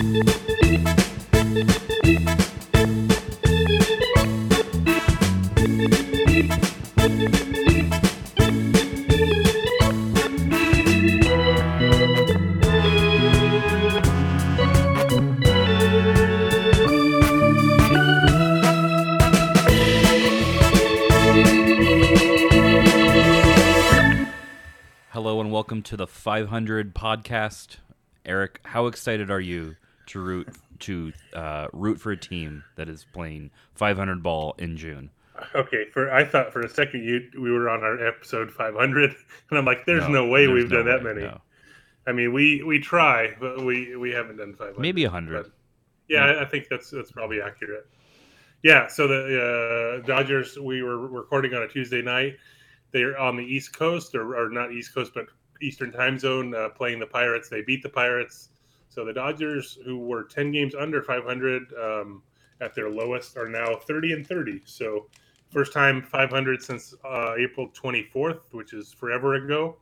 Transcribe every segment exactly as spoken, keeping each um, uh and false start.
Hello and welcome to the five hundred podcast. Eric, how excited are you to root to uh, root for a team that is playing five hundred ball in June? Okay, for I thought for a second you we were on our episode five hundred, and I'm like, there's No, no, way there's we've no done that way, many. no. I mean, we we try, but we we haven't done five hundred. Maybe one hundred. But yeah, I, I think that's that's probably accurate. Yeah, so the uh, Dodgers, we were recording on a Tuesday night. They're on the East Coast, or, or not East Coast, but Eastern time zone, uh, playing the Pirates. They beat the Pirates. So the Dodgers, who were ten games under five hundred um, at their lowest, are now thirty and thirty. So first time five hundred since uh, April twenty-fourth, which is forever ago.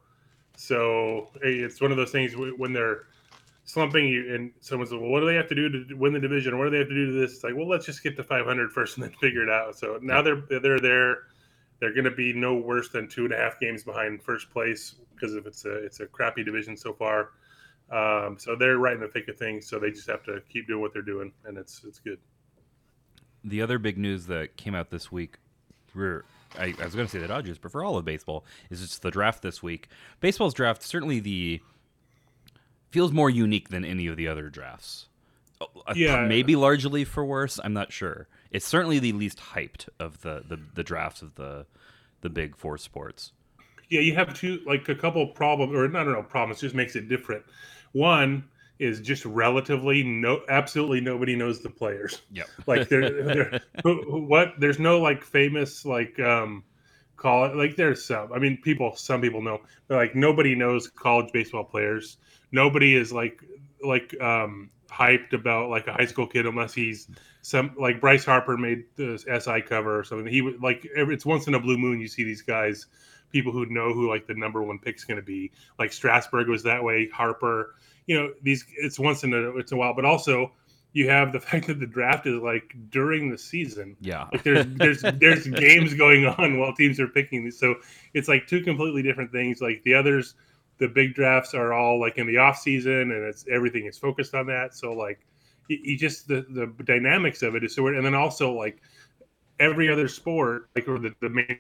So hey, it's one of those things when they're slumping you and someone says, well, what do they have to do to win the division? What do they have to do to this? It's like, well, let's just get to five hundred first and then figure it out. So now they're they're there. They're going to be no worse than two and a half games behind first place because if it's a it's a crappy division so far. Um, so they're right in the thick of things. So they just have to keep doing what they're doing, and it's it's good. The other big news that came out this week, we're, I, I was going to say the Dodgers, but for all of baseball, is it's the draft this week. Baseball's draft certainly the feels more unique than any of the other drafts. Yeah, maybe largely for worse. I'm not sure. It's certainly the least hyped of the, the, the drafts of the the big four sports. Yeah, you have two, like a couple of problems, or I don't know, problems, just makes it different. One is just relatively no, absolutely nobody knows the players. Yep. Like they're, they're who, what? There's no like famous like um, call it like there's some. I mean, people, some people know, but like nobody knows college baseball players. Nobody is like like um, hyped about like a high school kid unless he's some like Bryce Harper made the S I cover or something. He would like it's once in a blue moon you see these guys. People who know who like the number one pick's going to be, like Strasburg was that way. Harper, you know, these it's once in a it's a while, but also you have the fact that the draft is like during the season. Yeah, like there's there's there's games going on while teams are picking these, so it's like two completely different things. Like the others, the big drafts are all like in the off season, and it's everything is focused on that. So like you, you just the the dynamics of it is so weird, and then also like every other sport, like or the the main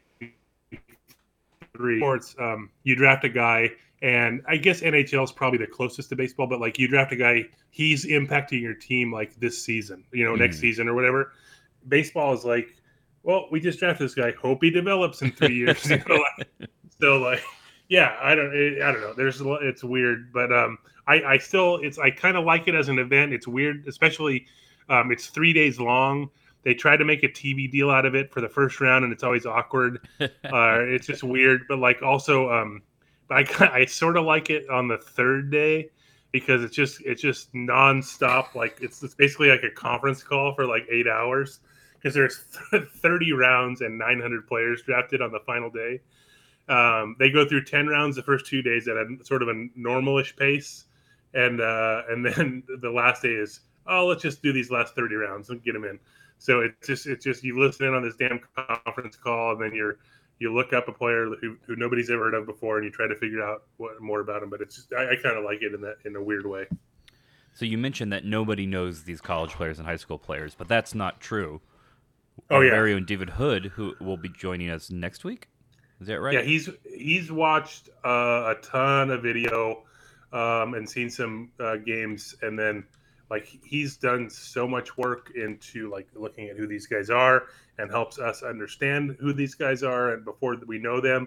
sports, um, you draft a guy, and I guess N H L is probably the closest to baseball, but like you draft a guy, he's impacting your team like this season, you know, mm. next season or whatever. Baseball is like, well, we just drafted this guy, hope he develops in three years. You know, like, so like, yeah, I don't, I don't know. There's, it's weird, but um, I, I still, it's, I kind of like it as an event. It's weird, especially, um, it's three days long. They try to make a T V deal out of it for the first round, and it's always awkward. Uh, it's just weird. But like also, um, I I sort of like it on the third day because it's just it's just nonstop. Like it's it's basically like a conference call for like eight hours because there's thirty rounds and nine hundred players drafted on the final day. Um, they go through ten rounds the first two days at a sort of a normalish pace, and uh, and then the last day is oh let's just do these last thirty rounds and get them in. So it's just it's just you listen in on this damn conference call, and then you're you look up a player who, who nobody's ever heard of before, and you try to figure out what more about him. But it's just I, I kind of like it in that in a weird way. So you mentioned that nobody knows these college players and high school players, but that's not true. Oh Our yeah, very own David Hood, who will be joining us next week. Is that right? Yeah, he's he's watched uh, a ton of video um, and seen some uh, games, and then. Like he's done so much work into like looking at who these guys are and helps us understand who these guys are. And before we know them,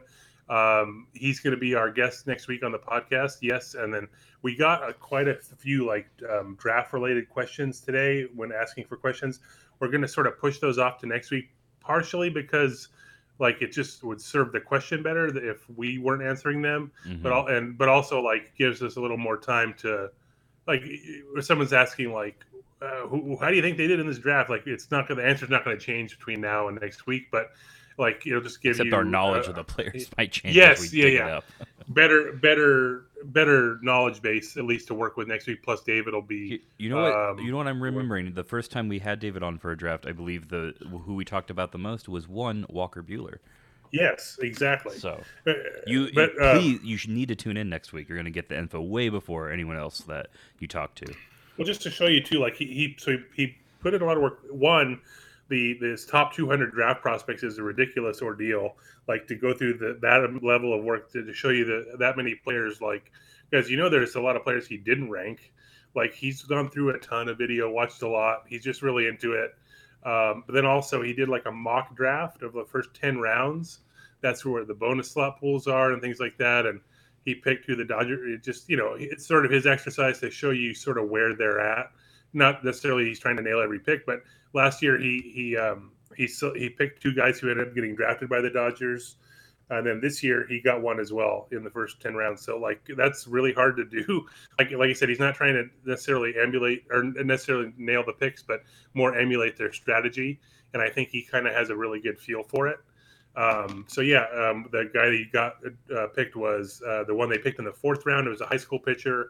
um, he's going to be our guest next week on the podcast. Yes. And then we got a, quite a few like um, draft related questions today when asking for questions. We're going to sort of push those off to next week, partially because like it just would serve the question better if we weren't answering them, mm-hmm. but all, and, but also like gives us a little more time to, like if someone's asking like uh, who, how do you think they did in this draft, like it's not gonna the answer's not going to change between now and next week, but like it'll just give except you our knowledge uh, of the players might change yes as we yeah dig yeah it up. better, better, better knowledge base at least to work with next week. Plus, David will be. You, you know what? Um, You know what I'm remembering. The first time we had David on for a draft, I believe the who we talked about the most was one Walker Bueller. yes, exactly. So Uh, you, you but um, please you should need to tune in next week. You're going to get the info way before anyone else that you talk to. well, just to show you too, like he, he so he, he put in a lot of work. One, the this top two hundred draft prospects is a ridiculous ordeal. Like to go through the, that level of work to, to show you that that many players, like because you know there's a lot of players he didn't rank. Like he's gone through a ton of video, watched a lot. He's just really into it. Um, but then also he did like a mock draft of the first ten rounds. That's where the bonus slot pools are and things like that. And he picked who the Dodgers. It just you know it's sort of his exercise to show you sort of where they're at. Not necessarily he's trying to nail every pick, but last year he he um, he he picked two guys who ended up getting drafted by the Dodgers, and then this year he got one as well in the first ten rounds. So like that's really hard to do. Like like I said, he's not trying to necessarily emulate or necessarily nail the picks, but more emulate their strategy. And I think he kind of has a really good feel for it. Um, so yeah, um, the guy that he got uh, picked was uh, the one they picked in the fourth round. It was a high school pitcher.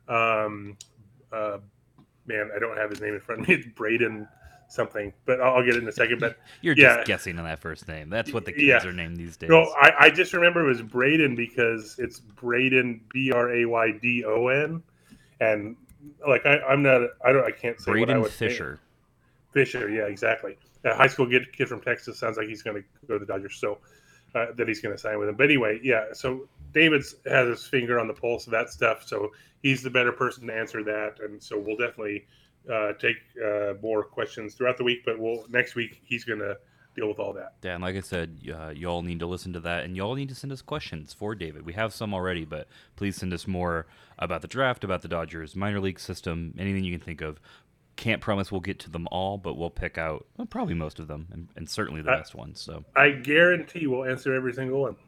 Um, uh, man, I don't have his name in front of me. It's Braden something, but I'll, I'll get it in a second. But You're yeah, just guessing on that first name. That's what the kids yeah. are named these days. No, I, I just remember it was Braden because it's Braden B R A Y D O N, and like I, I'm not, I don't, I can't say Braden what I would Fisher. Say. Fisher, yeah, exactly. A high school kid, kid from Texas sounds like he's going to go to the Dodgers, so uh, that he's going to sign with him. But anyway, yeah. So David's has his finger on the pulse of that stuff, so he's the better person to answer that, and so we'll definitely uh, take uh, more questions throughout the week. But we'll next week he's going to deal with all that. Yeah, and like I said, uh, y'all need to listen to that, and y'all need to send us questions for David. We have some already, but please send us more about the draft, about the Dodgers minor league system, anything you can think of. Can't promise we'll get to them all, but we'll pick out well, probably most of them, and, and certainly the I, best ones. So I guarantee we'll answer every single one.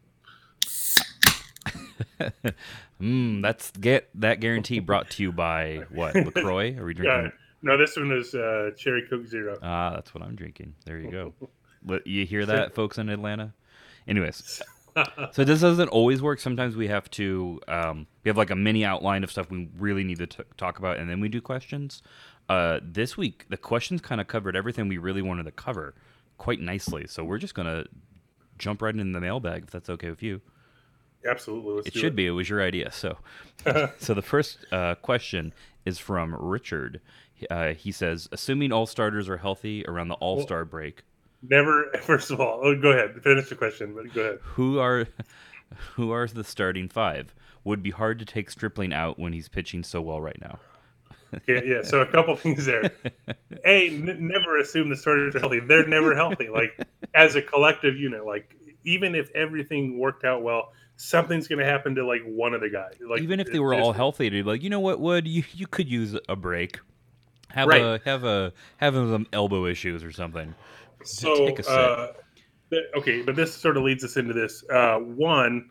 mm, that's get that guarantee brought to you by what LaCroix? Are we drinking? Yeah, no, this one is uh, Cherry Coke Zero. Ah, that's what I'm drinking. There you go. You hear that, folks in Atlanta? Anyways, so this doesn't always work. Sometimes we have to um, we have like a mini outline of stuff we really need to t- talk about, and then we do questions. Uh, this week, the questions kind of covered everything we really wanted to cover quite nicely. So we're just gonna jump right in the mailbag if that's okay with you. Absolutely, let's it do should it. be. It was your idea. So, so the first uh, question is from Richard. Uh, he says, "Assuming all starters are healthy around the All Star well, break." Never. First of all, oh, go ahead. Finish the question, but go ahead. Who are, who are the starting five? Would be hard to take Stripling out when he's pitching so well right now. yeah, yeah. So a couple things there. A, n- never assume the starters are healthy. They're never healthy. Like as a collective unit, like even if everything worked out well, something's going to happen to like one of the guys. Like even if they were all healthy, they'd be like, you know what, Wood, you you could use a break. Have right. a have a have some elbow issues or something. So take a uh, th- okay, but this sort of leads us into this. Uh, one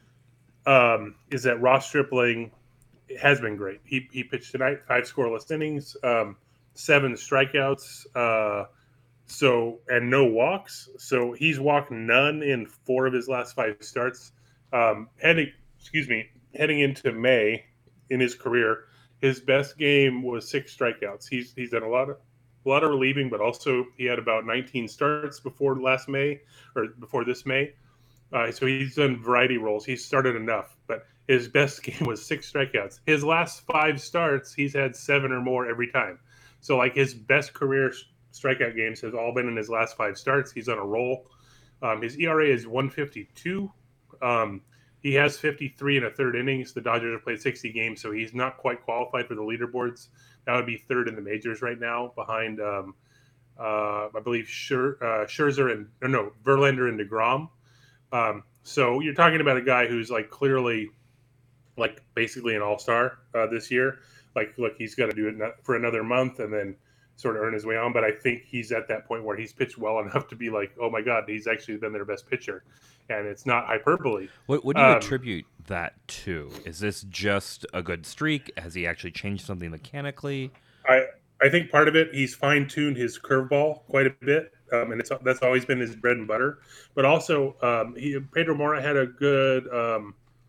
um, is that Ross Stripling has been great. He he pitched tonight, five scoreless innings, um, seven strikeouts, uh, so and no walks. So he's walked none in four of his last five starts. Um, heading, excuse me, heading into May in his career, his best game was six strikeouts. He's he's done a lot of a lot of relieving, but also he had about nineteen starts before last May or before this May. Uh, so he's done variety roles. He's started enough, but his best game was six strikeouts. His last five starts, he's had seven or more every time. So like his best career strikeout games has all been in his last five starts. He's on a roll. Um, his E R A is one fifty-two. Um, he has fifty-three and a third innings. The Dodgers have played sixty games, so he's not quite qualified for the leaderboards. That would be third in the majors right now, behind um, uh, I believe Scher, uh, Scherzer and or no Verlander and DeGrom. Um, so you're talking about a guy who's like clearly, like basically an all-star uh, this year. Like, look, he's got to do it for another month and then sort of earn his way on. But I think he's at that point where he's pitched well enough to be like, oh my God, he's actually been their best pitcher, and it's not hyperbole. What, what do you um, attribute that to? Is this just a good streak? Has he actually changed something mechanically? I I think part of it, he's fine-tuned his curveball quite a bit. Um, and it's that's always been his bread and butter. But also, um, he, Pedro Mora had a good um,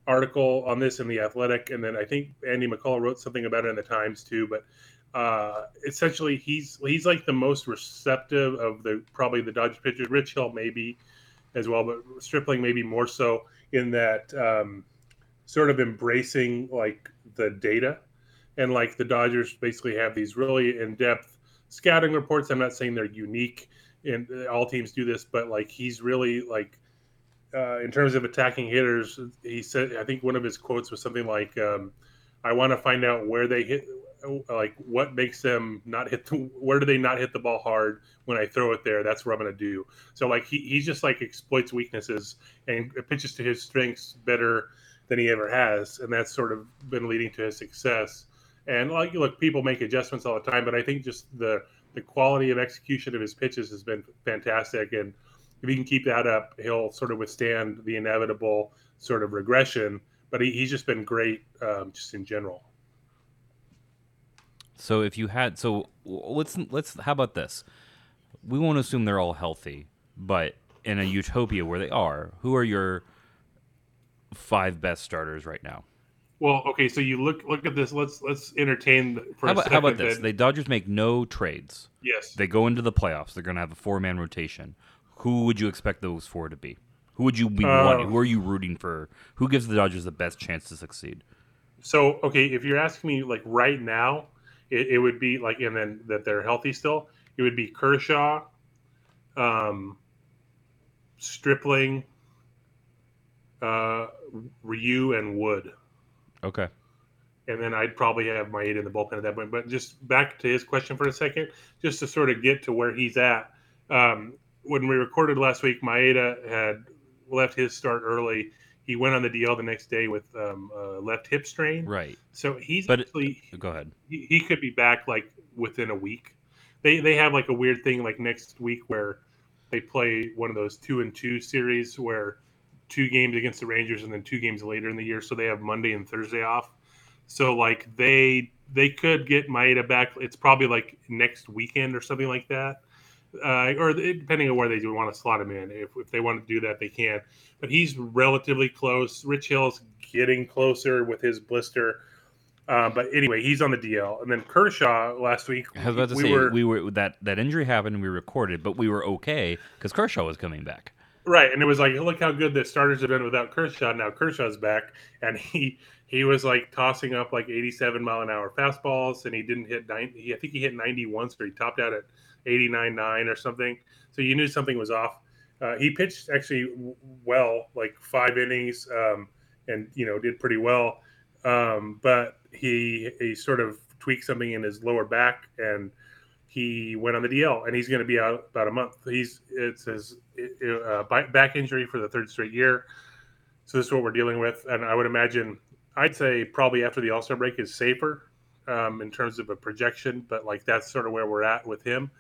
article on this in the Athletic, and then I think Andy McCullough wrote something about it in the Times too. But uh, essentially, he's he's like the most receptive of the probably the Dodgers pitchers. Rich Hill maybe as well, but Stripling maybe more so in that um, sort of embracing like the data, and like the Dodgers basically have these really in depth scouting reports. I'm not saying they're unique, and all teams do this, but like he's really like uh, in terms of attacking hitters, he said, I think one of his quotes was something like, um, "I want to find out where they hit, like what makes them not hit the, where do they not hit the ball hard when I throw it there? That's what I'm going to do." So like he he just like exploits weaknesses and pitches to his strengths better than he ever has, and that's sort of been leading to his success. And like look, people make adjustments all the time, but I think just the the quality of execution of his pitches has been fantastic, and if he can keep that up, he'll sort of withstand the inevitable sort of regression. But he, he's just been great, um, just in general. So if you had, so let's let's how about this? We won't assume they're all healthy, but in a utopia where they are, who are your five best starters right now? Well, okay, so you look look at this. Let's let's entertain for How a about, second. how about this? Then. The Dodgers make no trades. Yes. They go into the playoffs. They're going to have a four-man rotation. Who would you expect those four to be? Who would you be Uh, wanting? Who are you rooting for? Who gives the Dodgers the best chance to succeed? So okay, if you're asking me like right now, it, it would be like, and then that they're healthy still, it would be Kershaw, um, Stripling, uh, Ryu, and Wood. Okay. And then I'd probably have my eight in the bullpen at that point. But just back to his question for a second, just to sort of get to where he's at. Um, when we recorded last week, Maeda had left his start early. He went on the D L the next day with um, a left hip strain. Right. So he's But actually go ahead. he, he could be back like within a week. They they have like a weird thing like next week where they play one of those two and two series where two games against the Rangers and then two games later in the year. So they have Monday and Thursday off. So like they they could get Maeda back. It's probably like next weekend or something like that, uh, or depending on where they do want to slot him in. If, if they want to do that, they can. But he's relatively close. Rich Hill's getting closer with his blister. Uh, but anyway, he's on the D L. And then Kershaw last week. I was about to we say were, we were that that injury happened and we recorded, but we were okay because Kershaw was coming back. Right, and it was like, look how good the starters have been without Kershaw. Now Kershaw's back, and he he was like tossing up like eighty-seven mile an hour fastballs, and he didn't hit ninety. He, I think he hit ninety once, or he topped out at eighty-nine nine or something. So you knew something was off. Uh, he pitched actually well, like five innings, um, and you know did pretty well. Um, but he he sort of tweaked something in his lower back, and he went on the D L, and he's going to be out about a month. He's it's his uh, back injury for the third straight year. So this is what we're dealing with, and I would imagine I'd say probably after the All-Star break is safer um, in terms of a projection, but like that's sort of where we're at with him.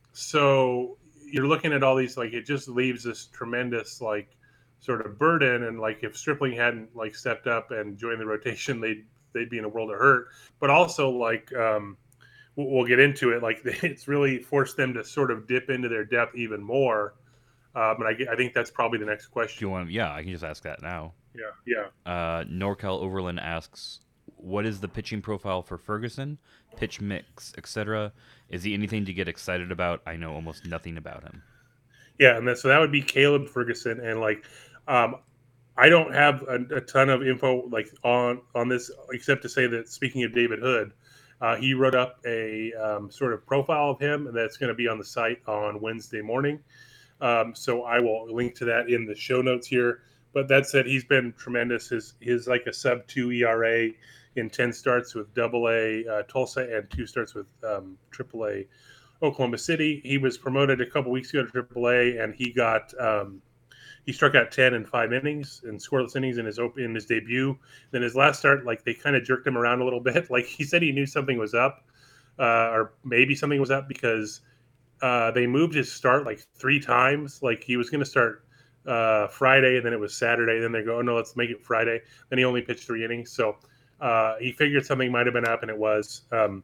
So you're looking at all these, like it just leaves this tremendous like sort of burden, and like if Stripling hadn't like stepped up and joined the rotation, they'd they'd be in a world of hurt. But also like. Um, we'll get into it. Like it's really forced them to sort of dip into their depth even more. Um, and I, I think that's probably the next question. Do you want? Yeah, I can just ask that now. Yeah, yeah. Uh, NorCal Overland asks, "What is the pitching profile for Ferguson? Pitch mix, et cetera. Is he anything to get excited about? I know almost nothing about him." Yeah, and that, so that would be Caleb Ferguson, and like, um, I don't have a, a ton of info like on on this except to say that speaking of David Hood. Uh, he wrote up a um, sort of profile of him, and that's going to be on the site on Wednesday morning. Um, so I will link to that in the show notes here. But that said, he's been tremendous. His his like a sub two E R A in ten starts with Double A uh, Tulsa and two starts with um, Triple A Oklahoma City. He was promoted a couple weeks ago to Triple A, and he got. Um, He struck out ten in five innings and scoreless innings in his open in his debut. Then his last start, like they kind of jerked him around a little bit. Like he said, he knew something was up, uh, or maybe something was up because uh, they moved his start like three times. Like he was going to start uh, Friday, and then it was Saturday. Then they go, oh no, let's make it Friday. Then he only pitched three innings, so uh, he figured something might have been up, and it was. Um,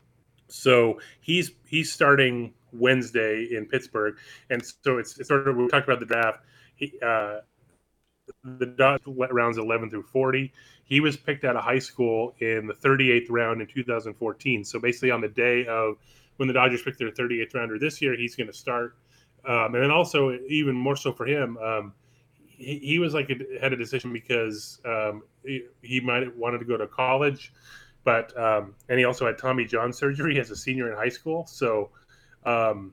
so he's he's starting Wednesday in Pittsburgh, and so it's, it's sort of we talked about the draft. He, uh, the Dodgers rounds eleven through forty. He was picked out of high school in the thirty-eighth round in two thousand fourteen. So basically, on the day of when the Dodgers picked their thirty-eighth rounder this year, he's going to start. Um, and then also, even more so for him, um, he, he was like a, had a decision because um, he, he might have wanted to go to college, but um, and he also had Tommy John surgery as a senior in high school. So um,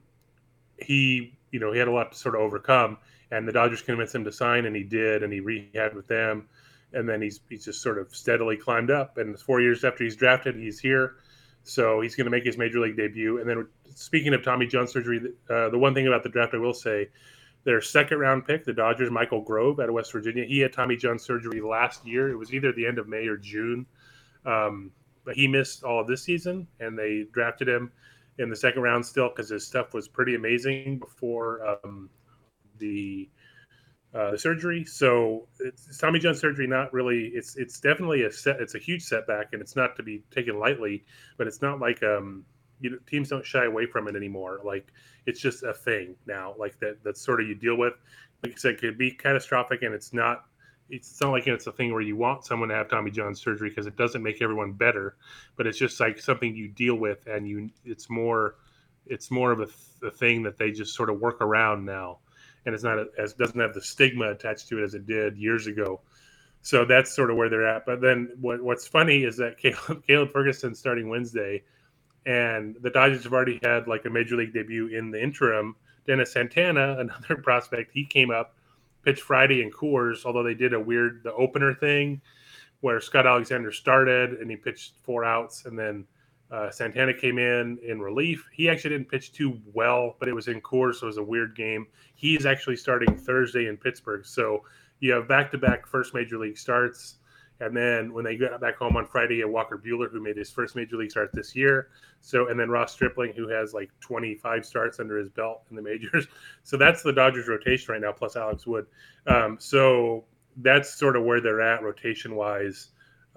he, you know, he had a lot to sort of overcome, and the Dodgers convinced him to sign, and he did, and he rehabbed with them, and then he's he's just sort of steadily climbed up. And four years after he's drafted, he's here, so he's going to make his major league debut. And then, speaking of Tommy John surgery, uh, the one thing about the draft I will say, their second round pick, the Dodgers, Michael Grove out of West Virginia, he had Tommy John surgery last year. It was either the end of May or June, um, but he missed all of this season, and they drafted him in the second round still because his stuff was pretty amazing before um, the uh, the surgery. So it's, Tommy John surgery, not really. It's it's definitely a set. It's a huge setback, and it's not to be taken lightly. But it's not like um, you know, teams don't shy away from it anymore. Like it's just a thing now. Like that that's sort of you deal with. Like I said, it could be catastrophic, and it's not. It's not like it's a thing where you want someone to have Tommy John surgery because it doesn't make everyone better, but it's just like something you deal with, and you it's more it's more of a, a thing that they just sort of work around now, and it's not a, as doesn't have the stigma attached to it as it did years ago. So that's sort of where they're at. But then what, what's funny is that Caleb, Caleb Ferguson's starting Wednesday, and the Dodgers have already had like a major league debut in the interim. Dennis Santana, another prospect, he came up, pitched Friday in Coors, although they did a weird the opener thing where Scott Alexander started and he pitched four outs, and then uh, Santana came in in relief. He actually didn't pitch too well, but it was in Coors, so it was a weird game. He's actually starting Thursday in Pittsburgh, so you have back-to-back first major league starts. And then when they got back home on Friday, a Walker Buehler, who made his first major league start this year. So, and then Ross Stripling, who has like twenty-five starts under his belt in the majors. So that's the Dodgers rotation right now, plus Alex Wood. Um, so that's sort of where they're at rotation wise.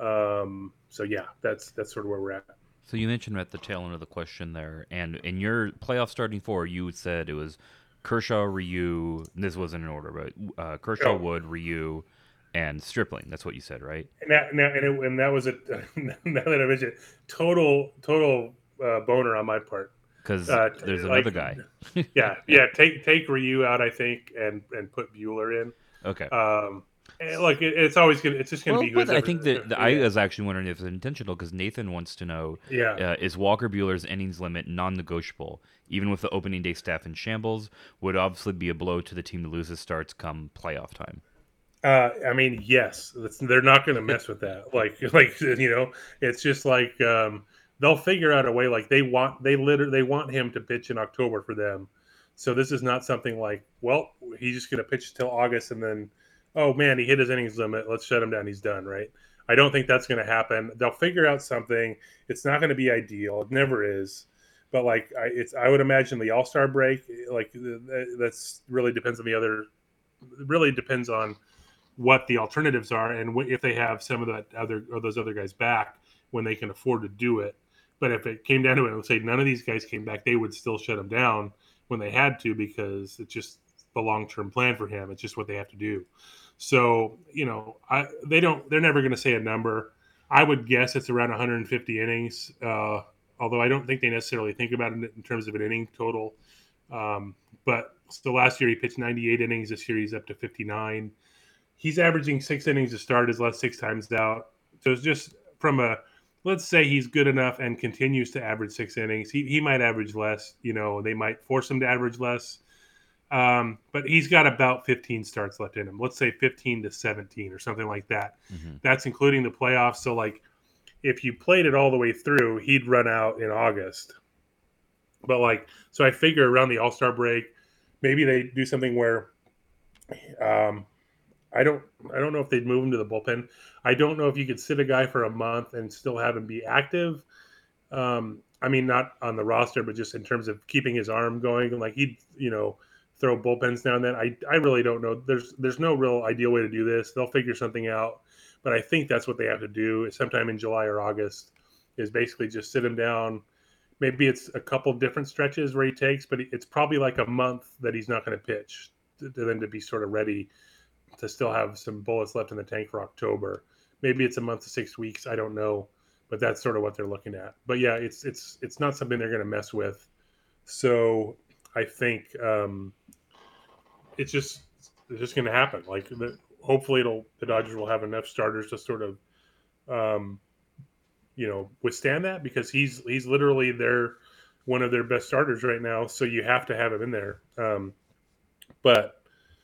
Um, so yeah, that's that's sort of where we're at. So you mentioned at the tail end of the question there, and in your playoff starting four, you said it was Kershaw, Ryu. This wasn't in order, but uh, Kershaw, oh. Wood, Ryu, and Stripling. That's what you said, right? And that, and, it, and that was a now that I mentioned total total uh, boner on my part because uh, there's like, another guy. yeah, yeah. Take take Ryu out, I think, and and put Buehler in. Okay. Um, like it, it's always gonna. It's just gonna well, be. But I think that the, I was actually wondering if it's intentional because Nathan wants to know. Yeah. Uh, is Walker Buehler's innings limit non-negotiable? Even with the opening day staff in shambles, would obviously be a blow to the team that loses starts come playoff time. Uh, I mean, yes, they're not going to mess with that. Like, like you know, it's just like um, they'll figure out a way. Like they want, they literally, they want him to pitch in October for them. So this is not something like, well, he's just going to pitch till August, and then, oh man, he hit his innings limit. Let's shut him down. He's done, right? I don't think that's going to happen. They'll figure out something. It's not going to be ideal. It never is. But like, I, it's, I would imagine the All-Star break, like that's really depends on the other. Really depends on what the alternatives are and if they have some of that other or those other guys back when they can afford to do it. But if it came down to it, I would say none of these guys came back, they would still shut him down when they had to because it's just the long-term plan for him. It's just what they have to do. So, you know, I they don't they're never going to say a number. I would guess it's around one hundred fifty innings, uh, although I don't think they necessarily think about it in terms of an inning total. Um, but so last year he pitched ninety-eight innings. This year he's up to fifty-nine. He's averaging six innings to start his last six times out. So it's just from a, let's say he's good enough and continues to average six innings. He he might average less, you know, they might force him to average less. Um, but he's got about fifteen starts left in him. Let's say fifteen to seventeen or something like that. Mm-hmm. That's including the playoffs. So like if you played it all the way through, he'd run out in August. But like, so I figure around the All-Star break, maybe they do something where, um, I don't I don't know if they'd move him to the bullpen. I don't know if you could sit a guy for a month and still have him be active. Um, I mean, not on the roster, but just in terms of keeping his arm going. Like he'd, you know, throw bullpens now and then. I, I really don't know. There's there's no real ideal way to do this. They'll figure something out. But I think that's what they have to do sometime in July or August is basically just sit him down. Maybe it's a couple different stretches where he takes, but it's probably like a month that he's not going to pitch to, to then to be sort of ready to still have some bullets left in the tank for October. Maybe it's a month to six weeks. I don't know, but that's sort of what they're looking at. But yeah, it's it's it's not something they're going to mess with. So I think um, it's just it's just going to happen. Like the, hopefully, it'll the Dodgers will have enough starters to sort of um, you know withstand that because he's he's literally their one of their best starters right now. So you have to have him in there. Um, but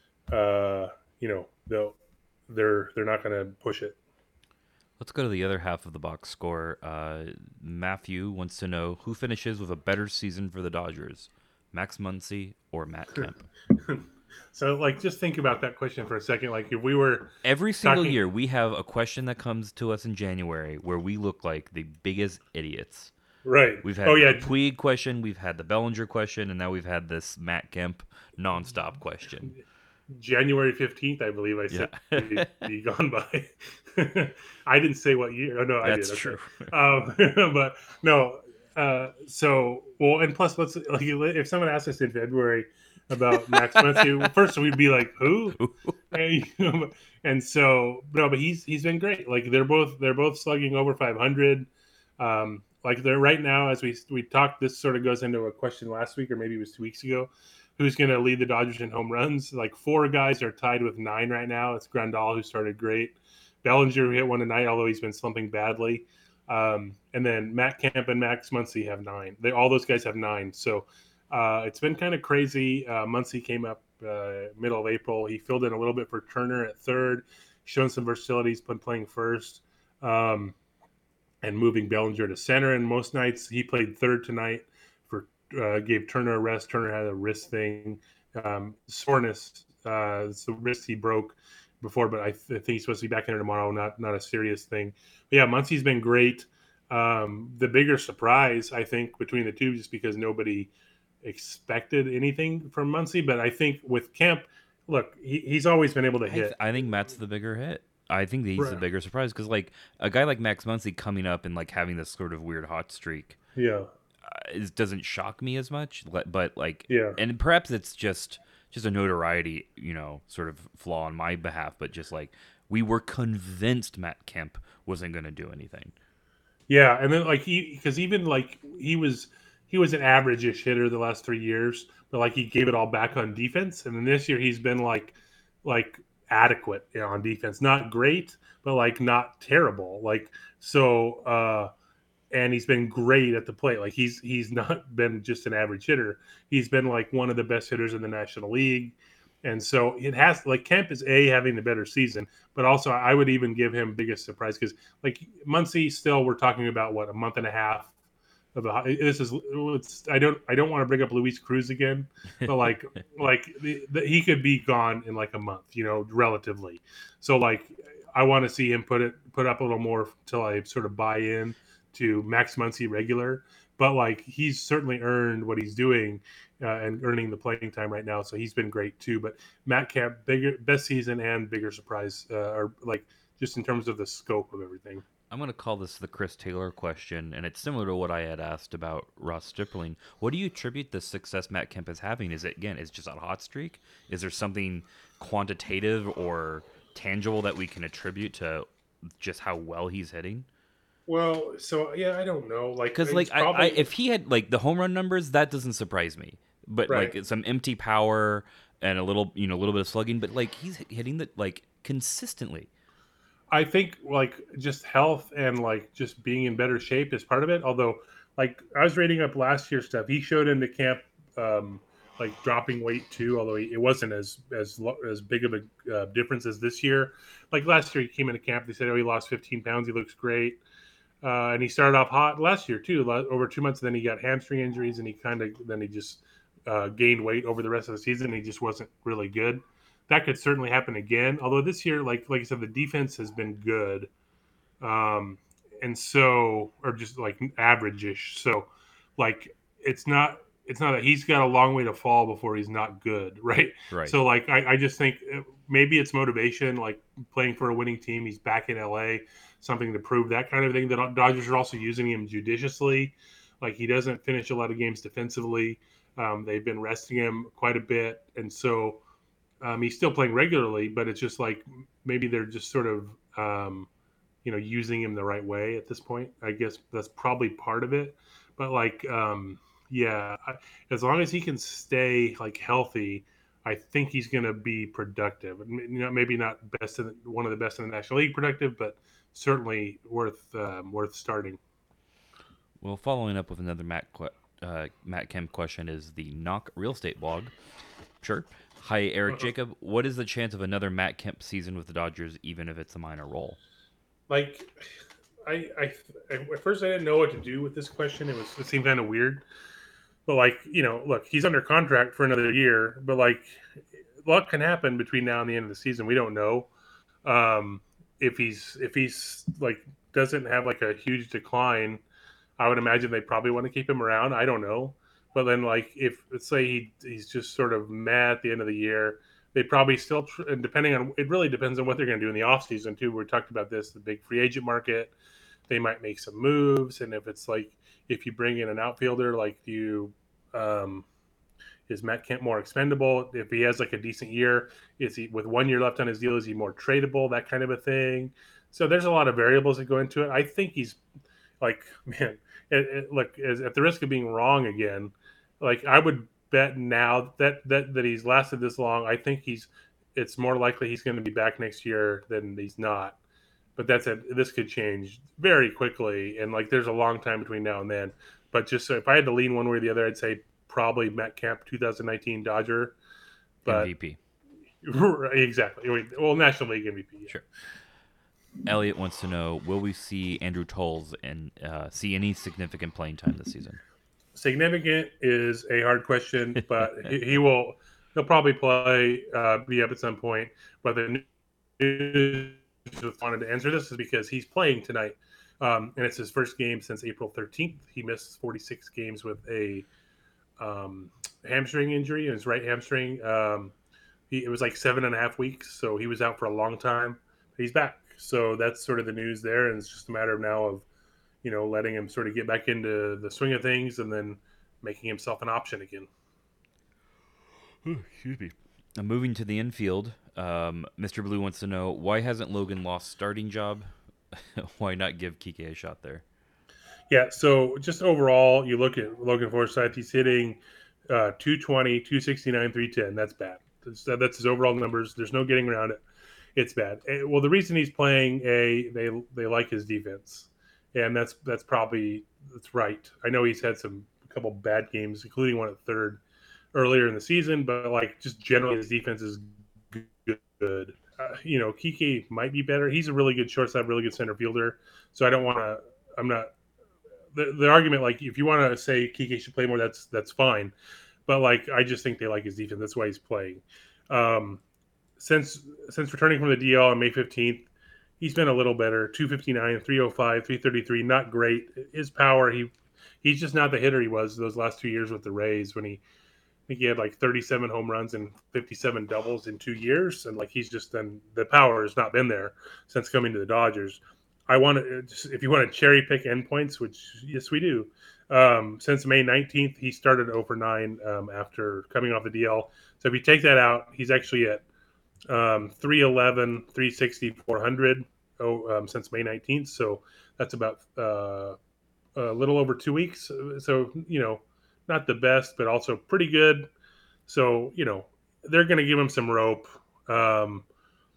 uh, you know they'll they're they're not going to push it. Let's go to the other half of the box score. Uh, Matthew wants to know who finishes with a better season for the Dodgers, Max Muncy or Matt Kemp? So, like, just think about that question for a second. Like, if we were every single talking... year, we have a question that comes to us in January where we look like the biggest idiots. Right. We've had oh, yeah. the Puig question, we've had the Bellinger question, and now we've had this Matt Kemp nonstop question. January fifteenth, I believe I said yeah. be, be gone by. I didn't say what year. Oh, no, I That's did. true. um, but no. Uh, so, well, and plus, let's like if someone asked us in February about Max Muncy, first we'd be like, "Who?" and, you know, and so, no, but he's he's been great. Like they're both they're both slugging over five hundred. Um, like they're right now, as we we talked, this sort of goes into a question last week or maybe it was two weeks ago. Who's going to lead the Dodgers in home runs? Like four guys are tied with nine right now. It's Grandal who started great. Bellinger hit one tonight, although he's been slumping badly. Um, and then Matt Kemp and Max Muncy have nine. They all those guys have nine. So uh, it's been kind of crazy. Uh, Muncy came up uh, middle of April. He filled in a little bit for Turner at third, shown some versatility. He's been playing first um, and moving Bellinger to center. And most nights he played third tonight. For uh, gave Turner a rest. Turner had a wrist thing, um, soreness. Uh, it's the wrist he broke before, but I, th- I think he's supposed to be back in there tomorrow. Not not a serious thing. But yeah, Muncy's been great. Um, the bigger surprise, I think, between the two, just because nobody expected anything from Muncy. But I think with Kemp, look, he, he's always been able to I, hit. th- I think Matt's the bigger hit. I think he's right. the bigger surprise because, like, a guy like Max Muncy coming up and like having this sort of weird hot streak, yeah, uh, it doesn't shock me as much. But like, yeah, and perhaps it's just just a notoriety, you know, sort of flaw on my behalf. But just like we were convinced Matt Kemp wasn't going to do anything. Yeah, and then like he because even like he was he was an average-ish hitter the last three years, but like he gave it all back on defense, and then this year he's been like like adequate you know, on defense, not great, but like not terrible. Like so, uh, and he's been great at the plate. Like he's he's not been just an average hitter. He's been like one of the best hitters in the National League. And so it has like Kemp is a having the better season, but also I would even give him biggest surprise because like Muncy still we're talking about what a month and a half of a this is it's I don't I don't want to bring up Luis Cruz again, but like like the, the, he could be gone in like a month, you know, relatively. So like I want to see him put it put up a little more till I sort of buy in to Max Muncy regular, but like he's certainly earned what he's doing. Uh, and earning the playing time right now, so he's been great too. But Matt Kemp, bigger, best season and bigger surprise, uh, or like just in terms of the scope of everything. I'm going to call this the Chris Taylor question, and it's similar to what I had asked about Ross Stripling. What do you attribute the success Matt Kemp is having? Is it again, is it just a hot streak? Is there something quantitative or tangible that we can attribute to just how well he's hitting? Well, so yeah, I don't know. Like, because like probably... I, I, if he had like the home run numbers, that doesn't surprise me. But right. like some empty power and a little, you know, a little bit of slugging. But like he's hitting the like consistently. I think like just health and like just being in better shape is part of it. Although, like I was reading up last year's stuff, he showed into camp um, like dropping weight too. Although he, it wasn't as as as big of a uh, difference as this year. Like last year, he came into camp. They said, "Oh, he lost fifteen pounds. He looks great." Uh, and he started off hot last year too, over two months. And then he got hamstring injuries, and he kind of then he just uh, gained weight over the rest of the season. And he just wasn't really good. That could certainly happen again. Although this year, like like I said, the defense has been good, um, and so or just like average-ish. So, like it's not it's not that he's got a long way to fall before he's not good, right? Right. So like I, I just think maybe it's motivation, like playing for a winning team. He's back in L A. Something to prove, that kind of thing. The Dodgers are also using him judiciously. Like he doesn't finish a lot of games defensively. Um, they've been resting him quite a bit. And so Um, he's still playing regularly, but it's just like maybe they're just sort of um, you know using him the right way at this point. I guess that's probably part of it. But like um, yeah, I, as long as he can stay like healthy, I think he's going to be productive. You know, maybe not best in the, one of the best in the National League productive, but certainly worth um, worth starting. Well, following up with another Matt que- uh, Matt Kemp question is the Knock Real Estate blog. Sure. Hi, Eric Uh-huh. Jacob. What is the chance of another Matt Kemp season with the Dodgers, even if it's a minor role? Like I, I, at first I didn't know what to do with this question. It was it seemed kind of weird, but like you know, look, he's under contract for another year, but like luck can happen between now and the end of the season. We don't know um, if he's if he's like doesn't have like a huge decline. I would imagine they probably want to keep him around. I don't know, but then like if let's say he he's just sort of mad at the end of the year, they probably still tr- and depending on it really depends on what they're going to do in the offseason too. We talked about this, the big free agent market. They might make some moves, and if it's like if you bring in an outfielder, like do you um, is Matt Kemp more expendable? If he has like a decent year, is he with one year left on his deal? Is he more tradable? That kind of a thing. So there's a lot of variables that go into it. I think he's like, man, it, it, look, as, at the risk of being wrong again, like I would bet now that that that he's lasted this long. I think he's it's more likely he's going to be back next year than he's not. But that's it. This could change very quickly, and like there's a long time between now and then. But just so if I had to lean one way or the other, I'd say probably Matt Kemp, twenty nineteen Dodger. But M V P. exactly, well, National League M V P. Yeah. Sure. Elliot wants to know: will we see Andrew Tolles and uh, see any significant playing time this season? Significant is a hard question, but he, he will. He'll probably play, uh, be up at some point. But the news wanted to answer this is because he's playing tonight, um, and it's his first game since April thirteenth. He missed forty-six games with a um, hamstring injury in his right hamstring. Um, he, it was like seven and a half weeks, so he was out for a long time. He's back, so that's sort of the news there, and it's just a matter of now of you know letting him sort of get back into the swing of things, and then making himself an option again. Excuse me. Uh, moving to the infield, um, Mister Blue wants to know why hasn't Logan lost starting job? Why not give Kike a shot there? Yeah, so just overall, you look at Logan Forsythe, he's hitting uh, two twenty, two sixty-nine, three ten. That's bad. That's, that's his overall numbers. There's no getting around it. It's bad. Eh, Well, the reason he's playing a they they like his defense, and that's that's probably that's right. I know he's had some a couple bad games, including one at third earlier in the season, but like just generally his defense is good. Uh, you know, Kike might be better. He's a really good shortstop, really good center fielder. So I don't want to. I'm not the, the argument like if you want to say Kike should play more, that's that's fine. But like I just think they like his defense. That's why he's playing. Um, since since returning from the D L on May fifteenth, he's been a little better. two fifty-nine, three oh five, three thirty-three. Not great. His power, he he's just not the hitter he was those last two years with the Rays when he I think he had like thirty-seven home runs and fifty-seven doubles in two years, and like he's just then the power has not been there since coming to the Dodgers. I want to, if you want to cherry pick endpoints, which yes we do. Um, since May nineteenth, he started over nine um, after coming off the D L. So if you take that out, he's actually at um, three eleven, three sixty, four hundred oh, um, since May nineteenth. So that's about uh, a little over two weeks. So, you know, not the best, but also pretty good. So, you know, they're going to give him some rope. Um,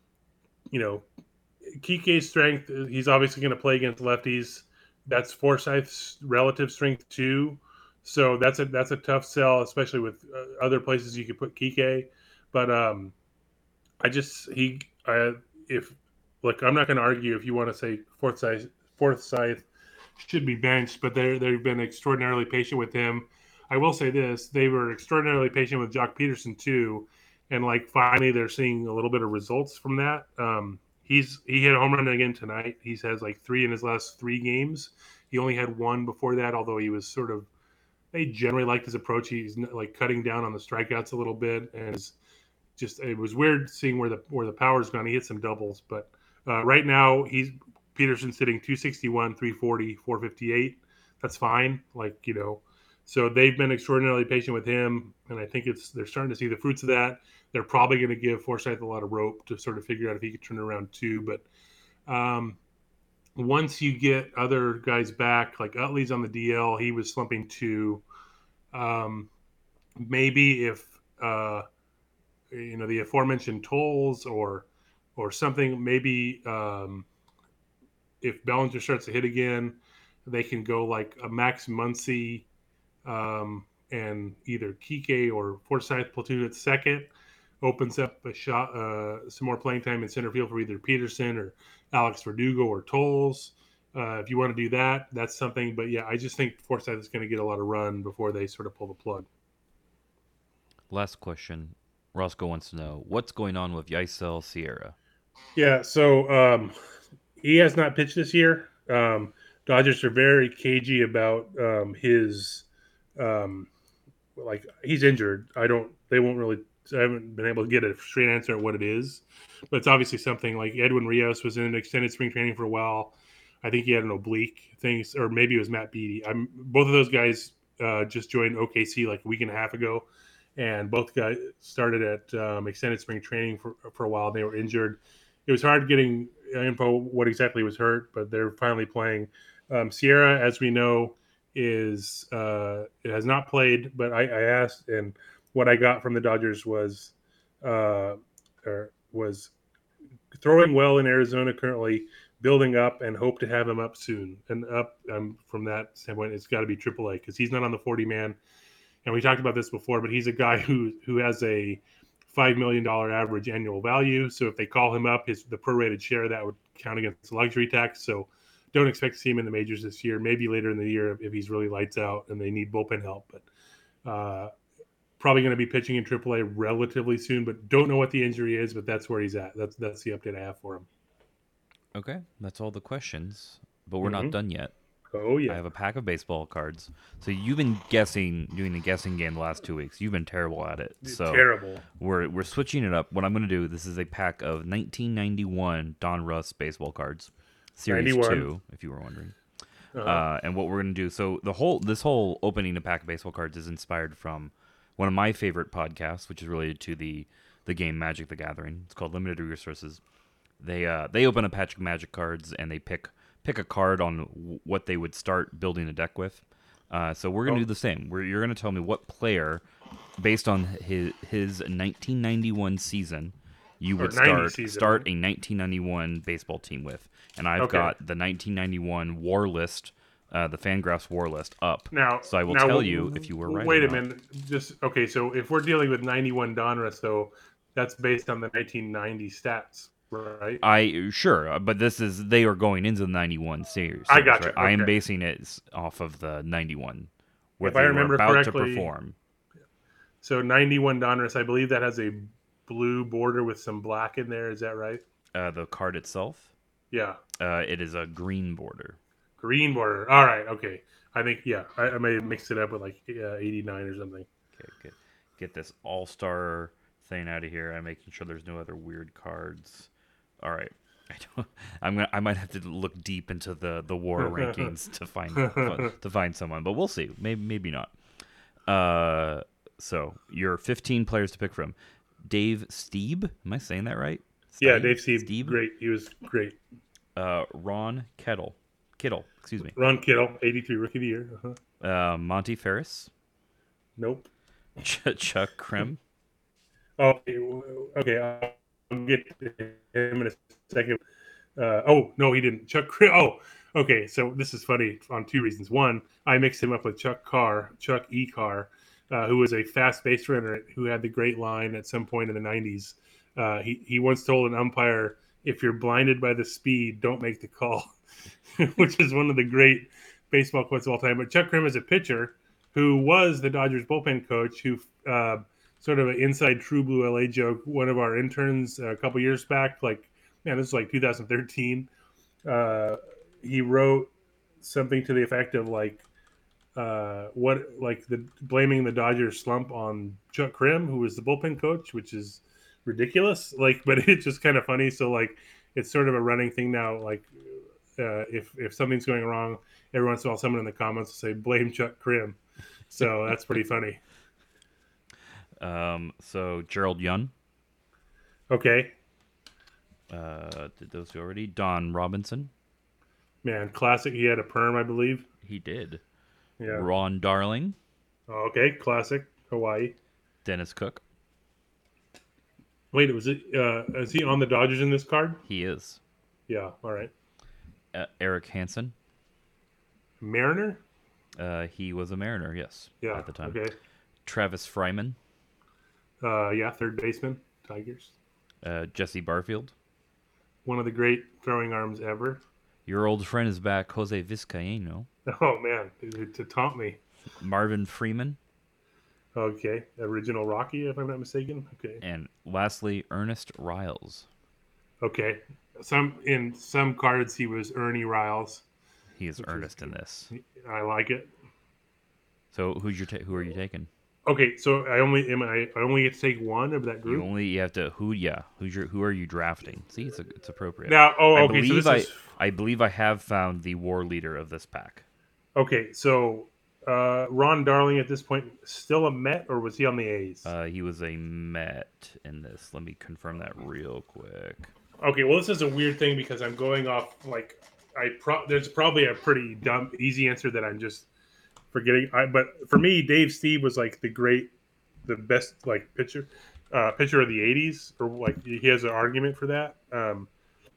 you know, Kike's strength, he's obviously going to play against lefties. That's Forsythe's relative strength too. So that's a that's a tough sell, especially with uh, other places you could put Kike. But um, I just he I, if look, I'm not going to argue if you want to say Forsythe Forsythe should be benched, but they they've been extraordinarily patient with him. I will say this: they were extraordinarily patient with Jock Peterson too, and like finally they're seeing a little bit of results from that. Um, he's he hit a home run again tonight. He has like three in his last three games. He only had one before that, although he was sort of. They generally liked his approach. He's like cutting down on the strikeouts a little bit, and is just it was weird seeing where the where the power's gone. He hit some doubles, but uh, right now he's Peterson's hitting two sixty-one, three forty, four fifty-eight. That's fine. Like, you know, so they've been extraordinarily patient with him. And I think it's, they're starting to see the fruits of that. They're probably going to give Forsythe a lot of rope to sort of figure out if he could turn around too. But um, once you get other guys back, like Utley's on the D L, he was slumping too. Um, maybe if uh, you know the aforementioned tolls or or something, maybe um, if Bellinger starts to hit again, they can go like a Max Muncy um, and either Kike or Forsythe platoon at second. Opens up a shot, uh, some more playing time in center field for either Peterson or Alex Verdugo or Tolles. Uh, if you want to do that, that's something. But yeah, I just think Forsythe is going to get a lot of run before they sort of pull the plug. Last question. Roscoe wants to know what's going on with Yaisel Sierra. Yeah, so um, he has not pitched this year. Um, Dodgers are very cagey about um, his, um, like he's injured. I don't. They won't really. I haven't been able to get a straight answer at what it is, but it's obviously something. Like Edwin Rios was in extended spring training for a while. I think he had an oblique thing, or maybe it was Matt Beattie. I'm both of those guys uh, just joined O K C like a week and a half ago, and both guys started at um, extended spring training for for a while. They were injured. It was hard getting info what exactly was hurt, but they're finally playing. Um, Sierra, as we know, is uh, it has not played, but I, I asked, and what I got from the Dodgers was uh, or was throwing well in Arizona currently, building up, and hope to have him up soon. And up um, from that standpoint, it's got to be triple A because he's not on the forty man. And we talked about this before, but he's a guy who who has a five million dollar average annual value. So if they call him up, his the prorated share that would count against the luxury tax. So don't expect to see him in the majors this year. Maybe later in the year if he's really lights out and they need bullpen help. But uh, probably going to be pitching in triple A relatively soon. But don't know what the injury is. But that's where he's at. That's that's the update I have for him. Okay, that's all the questions, but we're Mm-hmm. not done yet. Oh yeah. I have a pack of baseball cards. So you've been guessing, doing the guessing game the last two weeks. You've been terrible at it. So Terrible. we're we're switching it up. What I'm going to do, this is a pack of nineteen ninety-one Don Russ baseball cards, series ninety-one. two, if you were wondering. Uh-huh. Uh, and what we're going to do, so the whole this whole opening a pack of baseball cards is inspired from one of my favorite podcasts, which is related to the the game Magic the Gathering. It's called Limited Resources. They uh they open a patch of Magic cards and they pick pick a card on w- what they would start building a deck with. Uh, so we're gonna Oh. do the same. We're, you're gonna tell me what player, based on his his nineteen ninety-one season, you Or would ninety start season, start right? a nineteen ninety-one baseball team with. And I've Okay. got the nineteen ninety-one War List, uh, the Fangraphs War List up. Now, So I will now, tell w- you if you were right. Wait or a not. minute. Just okay. So if we're dealing with ninety-one Donruss, though, that's based on the nineteen ninety stats, right? I sure, uh, but this is they are going into the ninety-one series. I series, gotcha, right? I am okay. basing it s- off of the ninety-one, where If they I were remember about to correctly- perform. So ninety-one Donruss, I believe that has a blue border with some black in there. Is that right? Uh, the card itself, Yeah, uh, it is a green border. green border. All right. Okay. I think yeah. I, I may have mixed it up with like uh, eighty-nine or something. Okay, get get this all star thing out of here. I'm making sure there's no other weird cards. All right. I don't, I'm gonna. I might have to look deep into the, the war rankings to find to find someone, but we'll see. Maybe maybe not. Uh, so your fifteen players to pick from. Dave Stieb, am I saying that right? Yeah, Stieb? Dave Steve, Stieb? great. He was great. Uh, Ron Kettle, Kittle, excuse me. Ron Kittle, eighty-three Rookie of the Year. Uh-huh. Uh, Monty Ferris, Nope. Ch- Chuck Krim, Oh, okay. I'll get to him in a second. Uh, oh no, he didn't. Chuck. Oh, okay. So this is funny on two reasons. One, I mixed him up with Chuck Carr, Chuck E. Carr, uh, who was a fast base runner who had the great line at some point in the nineties. Uh, he he once told an umpire, "If you're blinded by the speed, don't make the call," which is one of the great baseball quotes of all time. But Chuck Krim is a pitcher who was the Dodgers bullpen coach, who uh, sort of an inside True Blue L A joke. One of our interns uh, a couple years back, like man, this is like two thousand thirteen. Uh, he wrote something to the effect of like, uh, what like the blaming the Dodgers slump on Chuck Krim, who was the bullpen coach, which is ridiculous. Like, but it's just kind of funny. So like, it's sort of a running thing now. Like, uh, if if something's going wrong, every once in a while, someone in the comments will say blame Chuck Krim. So that's pretty funny. um, so Gerald Young, Okay, Uh, did those two already? Don Robinson. man, classic. He had a perm, I believe. He did. Yeah. Ron Darling. Oh, okay, classic. Hawaii. Dennis Cook. Wait, was it? Uh, is he on the Dodgers in this card? He is. Yeah. All right. Uh, Eric Hansen. Mariner. Uh, he was a Mariner, yes, Yeah. at the time. Okay. Travis Fryman. Uh, yeah, third baseman, Tigers. Uh, Jesse Barfield. One of the great throwing arms ever. Your old friend is back, Jose Vizcaino. Oh man, to, to taunt me. Marvin Freeman. Okay, original Rocky, if I'm not mistaken. Okay. And lastly, Ernest Riles. Okay. Some in some cards he was Ernie Riles. He is Which Ernest is in this. I like it. So who's your ta- who are you taking? Okay, so I only am I, I only get to take one of that You group. only you have to who yeah who's your who are you drafting? See, it's a, it's appropriate. Now, oh, I okay, so believe this I is I believe I have found the war leader of this pack. okay. So uh, Ron Darling at this point still a Met, or was he on the A's? Uh, he was a Met in this. Let me confirm that real quick. Okay, well, this is a weird thing because I'm going off like I pro- there's probably a pretty dumb easy answer that I'm just forgetting. I, but for me, Dave Steve was like the great, the best like pitcher, uh, pitcher of the eighties, or like he has an argument for that. Um,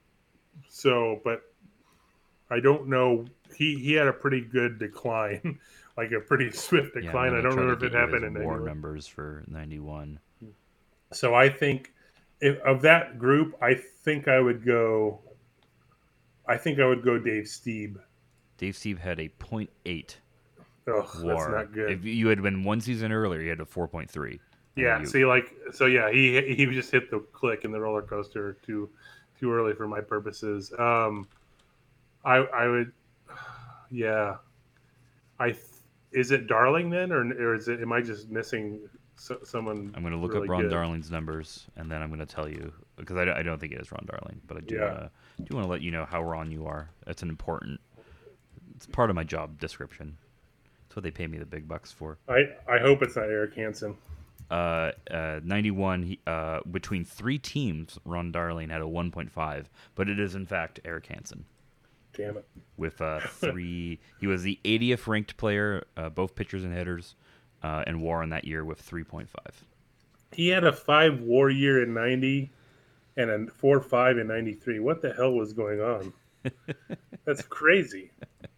so, but I don't know. He he had a pretty good decline, like a pretty swift Yeah, I'm decline. I gonna don't try remember to if get it you his happened in war anyone. numbers for ninety-one. So I think if, of that group, I think I would go. I think I would go Dave Steve. Dave Steve had a point eight Ugh, that's war. not good. If you had been one season earlier, you had a four point three. Yeah, you, see, like, so yeah, he he just hit the click in the roller coaster too too early for my purposes. Um, I I would, yeah, I is it Darling then, or or is it? Am I just missing so, someone? I'm going to look really up Ron good? Darling's numbers, and then I'm going to tell you because I, I don't think it is Ron Darling, but I do Yeah. want to do want to let you know how Ron you are. That's an important. It's part of my job description. That's what they pay me the big bucks for. I I hope it's not Eric Hansen. Uh, uh, ninety-one. He, uh, between three teams, Ron Darling had a one point five, but it is in fact Eric Hansen. Damn it. With uh, three, he was the eightieth ranked player, uh, both pitchers and hitters, uh, and WAR in that year with three point five. He had a five WAR year in ninety, and a four five in ninety-three. What the hell was going on? That's crazy.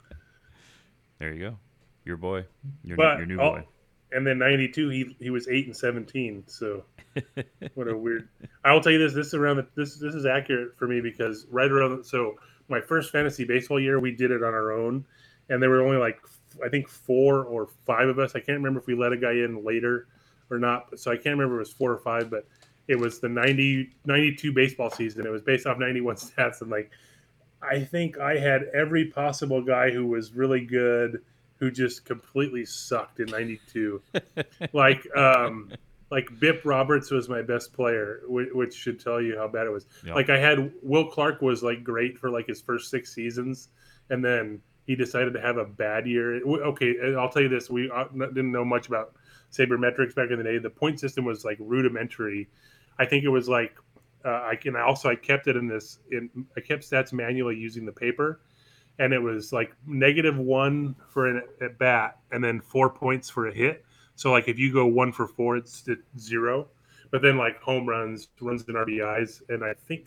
There you go, your boy, your But your new all- boy. And then ninety-two, he he was eight and seventeen. So what a weird. I will tell you this. This is around the, this this is accurate for me because right around so my first fantasy baseball year, we did it on our own, and there were only like I think four or five of us. I can't remember if we let a guy in later or not. So I can't remember if it was four or five, but it was the ninety, ninety-two baseball season. It was based off ninety-one stats, and like I think I had every possible guy who was really good who just completely sucked in ninety-two. like um like Bip Roberts was my best player, which, which should tell you how bad it was. Yep. Like I had Will Clark was like great for like his first six seasons, and then he decided to have a bad year. Okay, I'll tell you this: we didn't know much about sabermetrics back in the day. The point system was like rudimentary. I think it was like uh, I can also I kept it in this. In I kept stats manually using the paper, and it was like negative one for an at bat, and then four points for a hit. So like if you go one for four, it's at zero. But then like home runs, runs and R B Is, and I think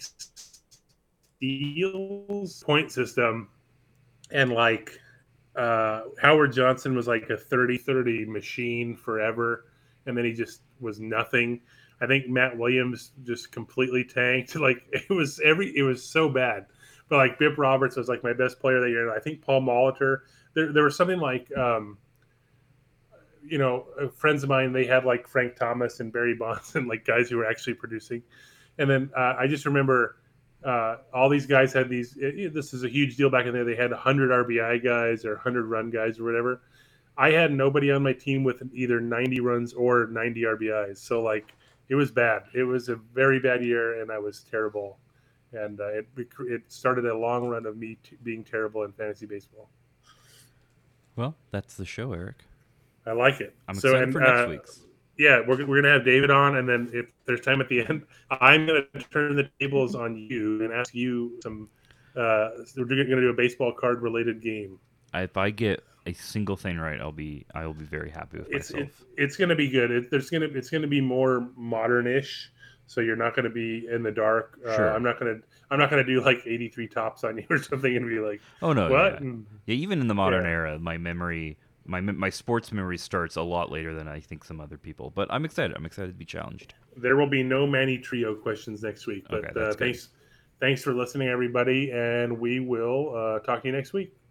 steals point system, and like uh, Howard Johnson was like a thirty thirty machine forever, and then he just was nothing. I think Matt Williams just completely tanked. Like it was every, it was so bad. But like Bip Roberts was like my best player that year. I think Paul Molitor. There, there was something like, um, you know, friends of mine. They had like Frank Thomas and Barry Bonds and like guys who were actually producing. And then uh, I just remember uh, all these guys had these. It, this is a huge deal back in there. They had one hundred R B I guys or one hundred run guys or whatever. I had nobody on my team with either ninety runs or ninety R B Is. So like it was bad. It was a very bad year, and I was terrible. And uh, it it started a long run of me t- being terrible in fantasy baseball. Well, that's the show, Eric. I like it. I'm so, excited and, for next uh, week's. Yeah, we're, we're gonna have David on, and then if there's time at the end, I'm gonna turn the tables on you and ask you some. Uh, we're gonna do a baseball card related game. If I get a single thing right, I'll be I will be very happy with It's it, myself. it's gonna be good. It, there's gonna it's gonna be more modern-ish, so you're not gonna be in the dark. Uh, I'm Sure. not gonna I'm not gonna do like eighty-three tops on you or something and be like, Oh no, what? yeah, And, yeah. Even in the modern yeah, era, my memory, my me- my sports memory starts a lot later than I think some other people. But I'm excited. I'm excited to be challenged. there will be no Manny Trio questions next week. Okay, But uh, that's good. thanks thanks for listening, everybody, and we will uh, talk to you next week.